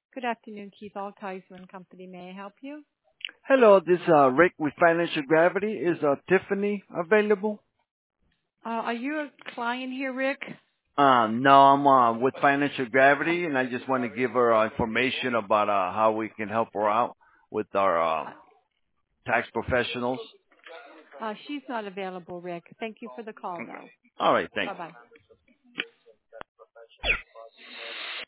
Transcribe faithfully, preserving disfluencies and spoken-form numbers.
Good afternoon, Keith Altizer and Company. May I help you? Hello, this is uh, Rick with Financial Gravity. Is uh, Tiffany available? Uh, are you a client here, Rick? Uh, no, I'm uh, with Financial Gravity, and I just want to give her uh, information about uh, how we can help her out with our uh, Uh, tax professionals. uh, she's not available, Rick. Thank you for the call, though. All right, thanks. Bye-bye.